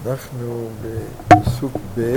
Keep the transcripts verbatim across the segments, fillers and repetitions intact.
אנחנו בפסוק ב'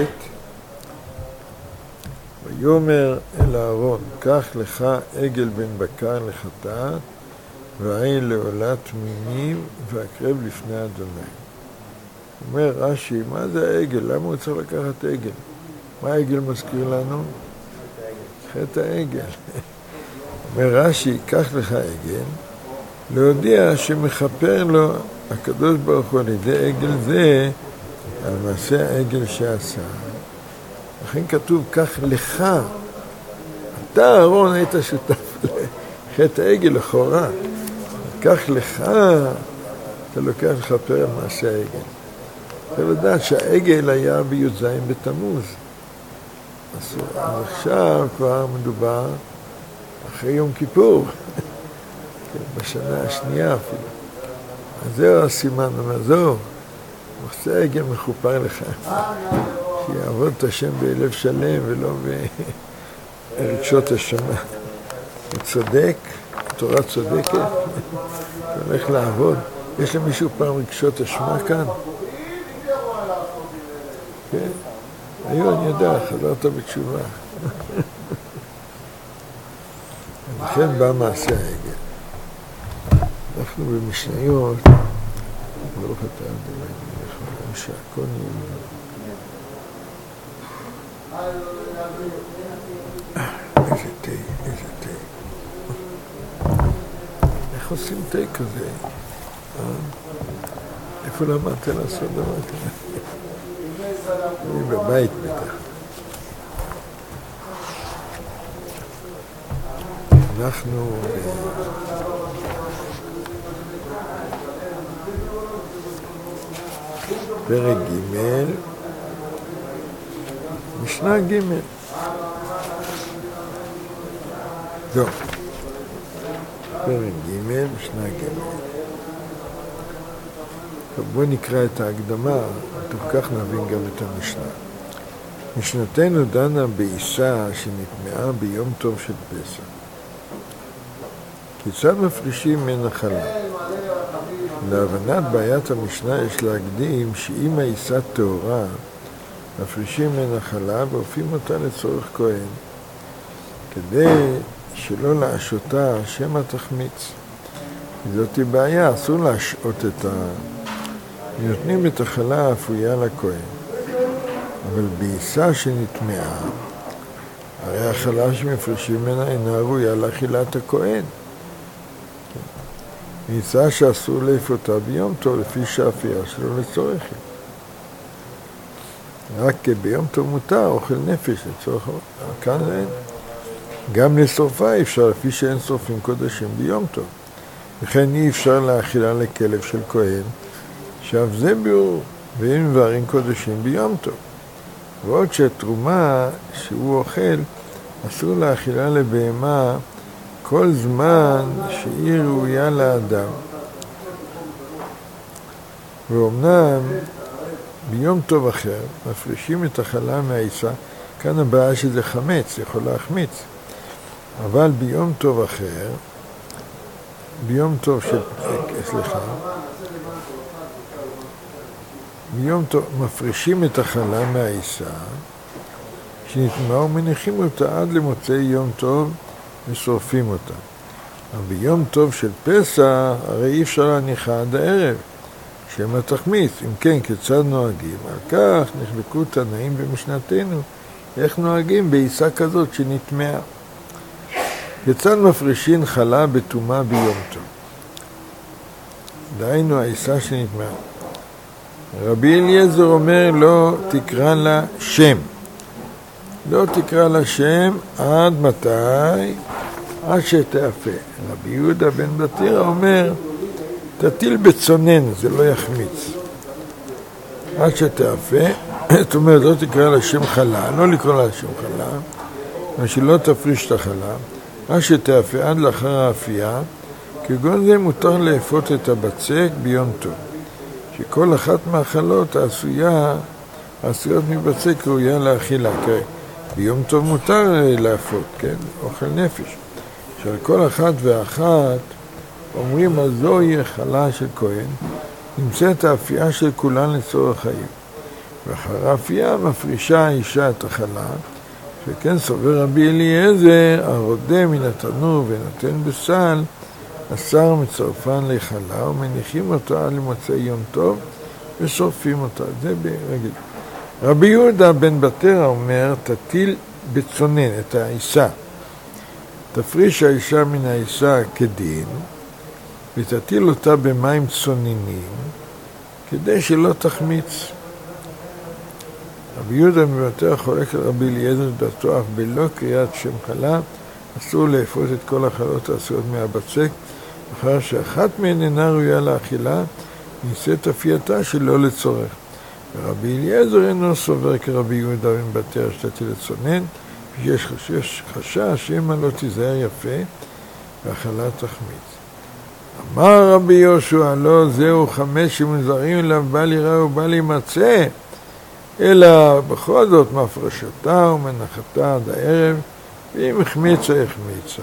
ויאמר אל אהרון, קח לך עגל בן בקר לחטאת ועין לעולת תמימים והקרב לפני אדוני. אומר רש"י, מה זה העגל? למה הוא צריך לקחת עגל? מה העגל מזכיר לנו? חטא העגל. אומר רש"י, קח לך עגל, להודיע שמכפר לו הקדוש ברוך הוא על ידי עגל זה על מעשה העגל שעשה. לכן כתוב, קח לך. אתה אהרון היית שותף לחטא העגל לכאורה. קח לך, אתה לוקח לכפר על מעשה העגל. צריך לדעת שהעגל היה בי"ז בתמוז. אז עכשיו כבר מדובר אחרי יום כיפור, בשנה השנייה אפילו. אז זהו הסימן, אומר, זהו, מעשה העגל מכופר לך. שיעבוד את השם בלב שלם ולא ברגשות השמה. הוא צודק, התורה צודקת, הוא הולך לעבוד. יש למישהו פעם רגשות אשמה כאן? כן? היום אני יודע, חזרת בתשובה. לכן בא מעשה העגל. אנחנו במשניות, ברוך אתה אדוני מלך העולם שהכל נהיה. איזה תה, איזה תה. איך עושים תה כזה? איפה למדת לעשות דבר כזה? אני בבית בטח. אנחנו פרק ג' משנה ג' טוב, פרק ג' משנה ג' טוב, בואו נקרא את ההקדמה, טוב כך נבין גם את המשנה. משנתנו דנה באישה שנטמעה ביום טוב של פסח. כיצד מפרישים מן החלה? להבנת בעיית המשנה יש להקדים שאם האישה טהורה, מפרישים מן החלה ואופים אותה לצורך כהן, כדי שלא להשותה שמא תחמיץ. זאת היא בעיה, אסור להשעות את ה... נותנים את החלה האפויה לכהן. אבל באישה שנטמעה, הרי החלה שמפרישים ממנה אינה ראויה לאכילת הכהן. באישה שאסור לאפותה ביום טוב, לפי שהאפייה שלו לצורך. רק ביום טוב מותר אוכל נפש לצורך, כאן אין. גם לשרפה אפשר, לפי שאין שורפים קודשים ביום טוב. וכן אי אפשר להאכילה לכלב של כהן, שאף זה ביאור, ואין דברים קודשים ביום טוב. ועוד שהתרומה שהוא אוכל, אסור להאכילה לבהמה כל זמן שהיא ראויה לאדם. ואומנם ביום טוב אחר מפרישים את החלה מהאישה, כאן הבעיה שזה חמץ, יכול להחמיץ. אבל ביום טוב אחר, ביום טוב של... סליחה, ביום טוב מפרישים את החלה מהאישה, שנטמעה ומניחים אותה עד למוצאי יום טוב ושורפים אותה. אבל ביום טוב של פסח, הרי אי אפשר להניחה עד הערב, שמא תחמיץ. אם כן, כיצד נוהגים? על כך נחלקו תנאים במשנתנו, איך נוהגים באישה כזאת שנטמעה. כיצד מפרישים חלה בטומאה ביום טוב? דהיינו האישה שנטמעה. רבי אליעזר אומר, לא תקרא לה שם. לא תקרא לה שם עד מתי? עד שתאפה. רבי יהודה בן בתירא אומר, תטיל בצונן, זה לא יחמיץ. עד שתאפה, זאת אומרת, לא תקרא לה שם חלה, לא לקרוא לה שם חלה, אבל שלא תפריש את החלה, עד שתאפה עד לאחר האפייה, כגון זה מותר לאפות את הבצק ביום טוב. שכל אחת מהחלות העשויה, העשויות מבצק ראויה לאכילה. ביום טוב מותר לאפות, כן? אוכל נפש. שעל כל אחת ואחת אומרים, אז זוהי חלה של כהן, נמצאת האפייה של כולן לצורך העיר. ואחר האפייה מפרישה האישה את החלה, וכן סובר רבי אליעזר, הרודה מן התנור ונותן בסל, השר מצרפן לחלה ומניחים אותה למוצאי יום טוב ושורפים אותה. זה ברגיל. רבי יהודה בן בתרא אומר, תטיל בצונן את האישה, תפריש האישה מן האישה כדין, ותטיל אותה במים צוננים, כדי שלא תחמיץ. רבי יהודה בן בתרא חולק על רבי אליעזר דתו, אף בלא קריאת שם חלה, אסור לאפות את כל החלות העשויות מהבצק, אחר שאחת מהן אינה ראויה לאכילה, נישאת אפייתה שלא לצורך. ורבי אליעזר אינו סובר כרבי יהודה בן בתרא שתטיל לצונן, יש חשש, חשש שמא לא תיזהר יפה, והחלה תחמיץ. אמר רבי יהושע, לא זהו חמש שמוזרים אליו בל ייראה ובל יימצא, אלא בכל זאת מפרשתה ומנחתה עד הערב, ואם החמיצה, החמיצה.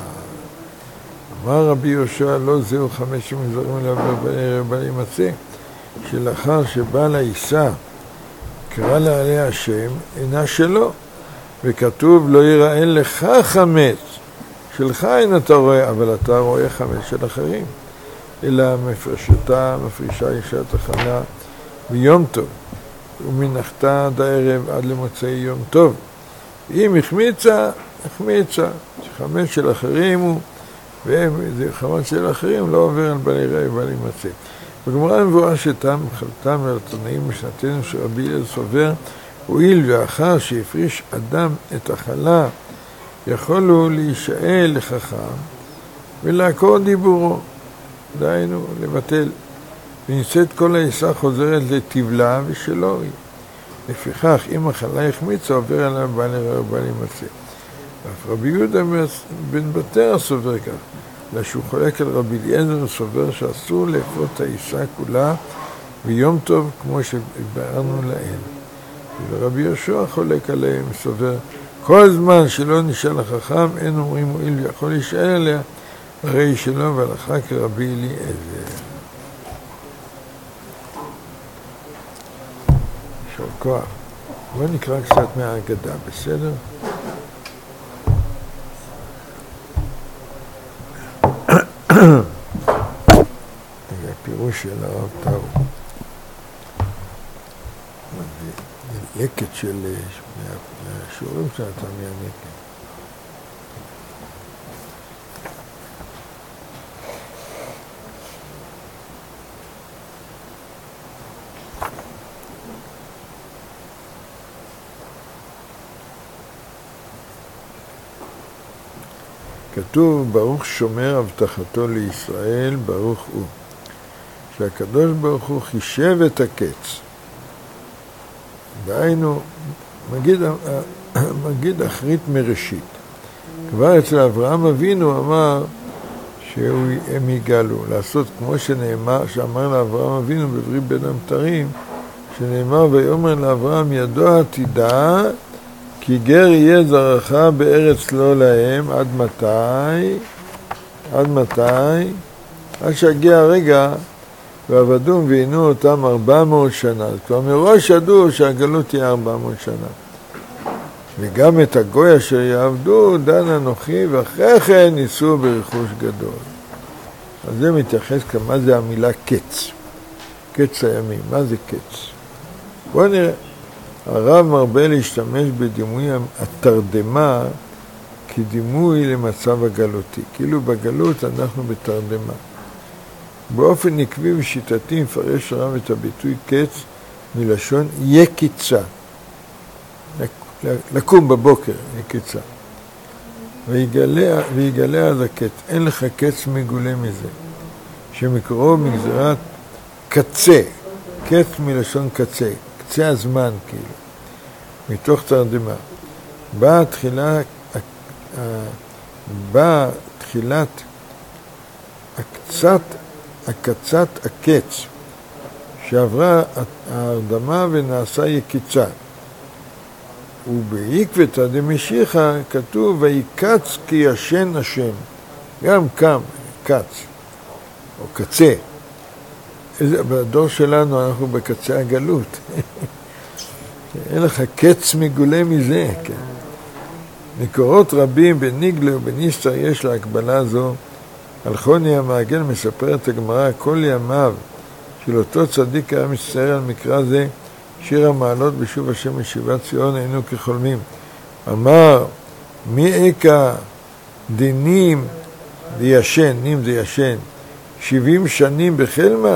אמר רבי יהושע, לא זהו חמש שמוזרים אליו בל ייראה ובל יימצא, שלאחר שבעל האישה קרא לה עליה השם, אינה שלו, וכתוב לא ייראה לך חמץ, שלך אין אתה רואה, אבל אתה רואה חמץ של אחרים, אלא מפרשתה, מפרישה אישה את החלה ביום טוב, ומנחתה עד הערב עד למוצאי יום טוב. אם החמיצה, החמיצה, שחמץ של אחרים הוא, וזה חמץ של אחרים לא עובר על בל ייראה ובל יימצא. בגמרא מבואר שתם חלתם ולתנאים משנתנו שרבי אליעזר סובר, הואיל ואחר שהפריש אדם את החלה, יכול הוא להישאל לחכם ולעקור דיבורו, דהיינו לבטל, ונישאת כל האישה חוזרת לטבלה ושלא היא. לפיכך, אם החלה החמיצה, עובר עליו בל ייראה ובל יימצא. ואף רבי יהודה בן בתרא סובר כך, אלא שהוא חולק על רבי אליעזר וסובר שאסור לאפות את האישה כולה ביום טוב כמו שבארנו לאל. ורבי יהושע חולק עליהם וסובר, כל זמן שלא נשאל החכם, אין אומרים הואיל ויכול להישאל עליה, הרי שלא, והלכה כרבי אליעזר. יישר כוח. בוא נקרא קצת מהאגדה, בסדר? זה הפירוש של הרב טאו. זה יקט של השיעורים שאתה מהנקט. כתוב, ברוך שומר הבטחתו לישראל, ברוך הוא. שהקדוש ברוך הוא חישב את הקץ. דהיינו, מגיד, מגיד אחרית מראשית. כבר אצל אברהם אבינו אמר שהם יגאלו, לעשות כמו שנאמר, שאמר לאברהם אבינו בברית בין המתרים, שנאמר ויאמר לאברהם ידוע תדע, כי גר יהיה זרעך בארץ לא להם, עד מתי? עד מתי? עד שהגיע הרגע, ועבדום ועינו אותם ארבע מאות שנה. כבר מראש ידעו שהגלות תהיה ארבע מאות שנה. וגם את הגוי אשר יעבדו, דן אנוכי, ואחרי כן ניסו ברכוש גדול. אז זה מתייחס כמה זה המילה קץ. קץ הימים. מה זה קץ? בואו נראה. הרב מרבה להשתמש בדימוי התרדמה כדימוי למצב הגלותי. כאילו בגלות אנחנו בתרדמה. באופן עקבי ושיטתי מפרש הרב את הביטוי קץ מלשון יקיצה. לקום בבוקר, יקיצה. ויגלה, ויגלה אז הקץ. אין לך קץ מגולה מזה. שמקורו מגזרת קצה. קץ מלשון קצה. קצה הזמן, כאילו. מתוך תרדמה. באה תחילה, באה תחילת הקצת, הקצת הקץ, שעברה ההרדמה ונעשה יקיצה. ובעקבתא דמשיחא כתוב ויקץ כי ישן השם. גם קם, קץ, או קצה. בדור שלנו אנחנו בקצה הגלות. אין לך קץ מגולה מזה, כן. מקורות רבים בניגלה ובניסטר יש להקבלה זו. אלחוני המעגל מספר את הגמרא, כל ימיו של אותו צדיק היה מצטער על מקרא זה, שיר המעלות בשוב השם משיבת ציון היינו כחולמים. אמר, מי אקה דינים דישן, נים דישן, שבעים שנים בחלמה?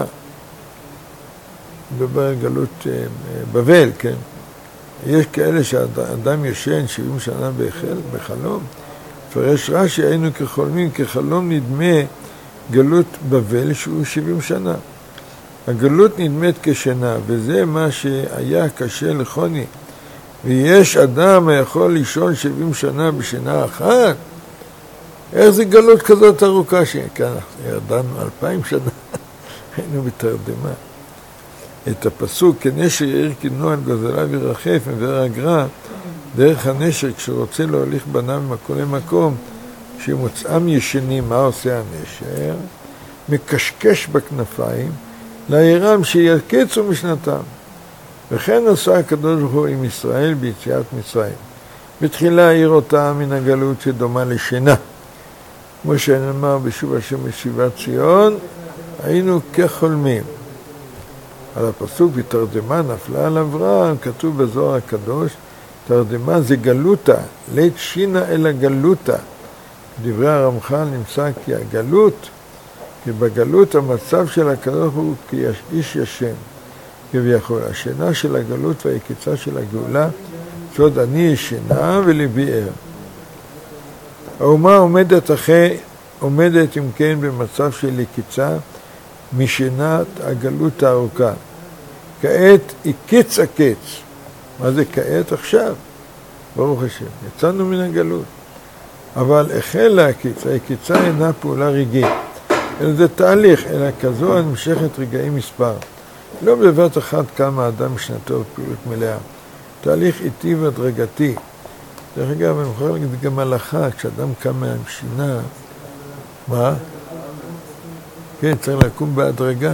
מדבר על גלות בבל, כן? יש כאלה שאדם ישן שבעים שנה בחל, בחלום. פרש רש"י, היינו כחולמים, כחלום נדמה גלות בבל שהוא שבעים שנה. הגלות נדמת כשנה, וזה מה שהיה קשה לחוני. ויש אדם היכול לישון שבעים שנה בשנה אחת? איך זה גלות כזאת ארוכה? שכאן ירדנו אלפיים שנה, היינו בתרדמה. את הפסוק, כנשר יאיר כנוע על גוזליו ירחף מבאר הגר"א, דרך הנשר כשרוצה להוליך בניו ממקום למקום, כשמוצאם ישנים, מה עושה הנשר? מקשקש בכנפיים, לעירם שיקצו משנתם. וכן עשה הקדוש ברוך הוא עם ישראל ביציאת מצרים. בתחילה העיר אותה מן הגלות שדומה לשינה. כמו שנאמר בשוב השם משיבת ציון, היינו כחולמים. על הפסוק ותרדמה נפלה על אברהם, כתוב בזוהר הקדוש, תרדמה זה גלותה, לית שינה אלא גלותה. דברי הרמח"ל נמצא כי הגלות, כי בגלות המצב של הקדוש הוא כאיש ישן. כביכול, השינה של הגלות והיקיצה של הגאולה, שעוד אני ישנה ולבי ער. האומה עומדת אחרי, עומדת אם כן במצב של יקיצה משינת הגלות הארוכה. כעת היא קץ הקץ. מה זה כעת? עכשיו. ברוך השם. יצאנו מן הגלות. אבל החל להקיץ. היקיצה אינה פעולה רגעית. אלא זה תהליך, אלא כזו הנמשכת רגעים מספר. לא בבת אחת קם האדם משנתו בפעילות מלאה. תהליך איטי והדרגתי. דרך אגב, אני יכול להגיד גם הלכה, כשאדם קם מהשינה, מה? כן, צריך לקום בהדרגה.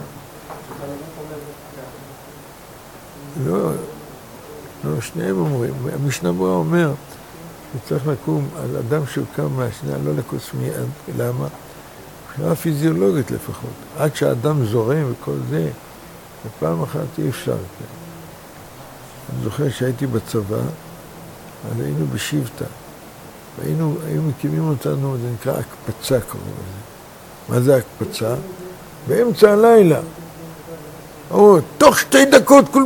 לא, לא, שניהם אומרים, המשנה ברורה אומר, שצריך לקום, על אדם שהוא קם מהשינה, לא לקוץ מיד, למה? מבחינה פיזיולוגית לפחות. עד שהאדם זורם וכל זה, ופעם אחת אי אפשר. כן. אני זוכר שהייתי בצבא, אז היינו בשבטה, והיינו, היו מקימים אותנו, זה נקרא הקפצה קוראים לזה. מה זה הקפצה? באמצע הלילה. או, תוך שתי דקות, כל...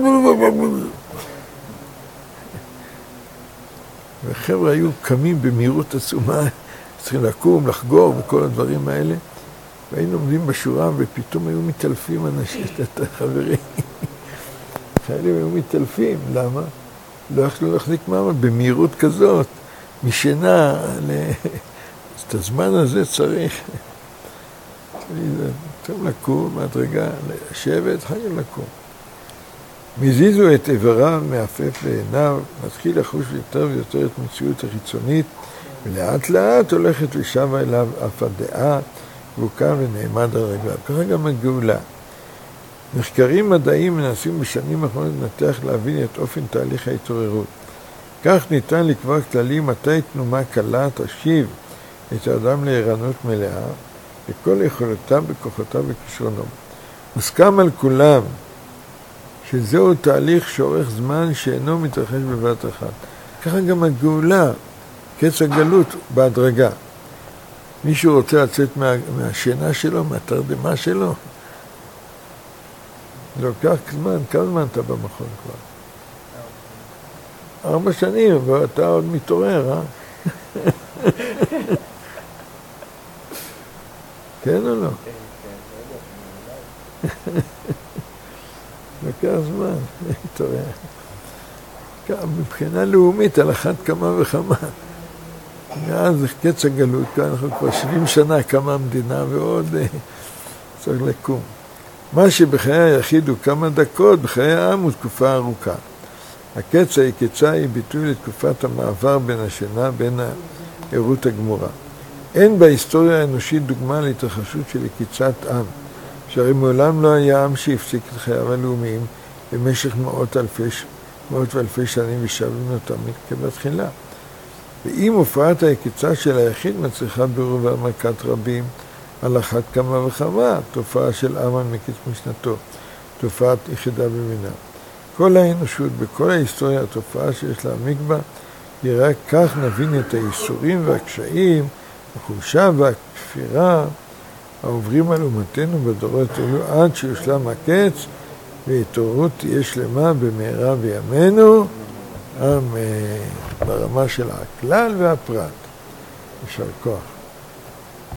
וחבר'ה היו קמים במהירות עצומה, צריכים לקום, לחגור וכל הדברים האלה, והיינו עומדים בשורה, ופתאום היו מתעלפים אנשים, את החברים. חיילים היו מתעלפים, למה? לא יכלו להחזיק מעמד במהירות כזאת, משינה, ל... אז את הזמן הזה צריך. צריך לקום, מהדרגה, לשבת, חייב לקום. מזיזו את איבריו, מעפף לעיניו, מתחיל לחוש יותר ויותר את מציאות החיצונית, ולאט לאט הולכת ושבה אליו אף הדעה, והוא קם ונעמד על רגליו. ככה גם הגאולה. מחקרים מדעיים מנסים בשנים האחרונות לנתח להבין את אופן תהליך ההתעוררות. כך ניתן לקבוע כללים מתי תנומה קלה תשיב את האדם לערנות מלאה, וכל יכולותיו וכוחותיו וכישרונו. מוסכם על כולם שזהו תהליך שאורך זמן שאינו מתרחש בבת אחת. ככה גם הגאולה, קץ הגלות, בהדרגה. מישהו רוצה לצאת מה, מהשינה שלו, מהתרדמה שלו? לוקח זמן, כמה זמן אתה במכון כבר? ארבע שנים, ואתה עוד מתעורר, אה? כן או לא? לוקח זמן, מתעורר. מבחינה לאומית, על אחת כמה וכמה. מאז קץ הגלות, כאן אנחנו כבר שבעים שנה קמה המדינה, ועוד צריך לקום. מה שבחיי היחיד הוא כמה דקות, בחיי העם הוא תקופה ארוכה. הקץ היקיצה היא ביטוי לתקופת המעבר בין השינה, בין הערות הגמורה. אין בהיסטוריה האנושית דוגמה להתרחשות של יקיצת עם, שהרי מעולם לא היה עם שהפסיק את חייו הלאומיים במשך מאות אלפי, מאות ואלפי שנים ושבים אותם כבתחילה. ואם הופעת היקיצה של היחיד מצריכה בירור והעמקת רבים, על אחת כמה וכמה, תופעה של עם המקיץ משנתו, תופעת יחידה במינה. כל האנושות, בכל ההיסטוריה, התופעה שיש להעמיק בה, היא רק כך נבין את הייסורים והקשיים, החולשה והכפירה, העוברים על אומתנו בדורות אלו עד שיושלם הקץ, והתעוררות תהיה שלמה במהרה בימינו, אמן. ברמה של הכלל והפרט. יישר כוח.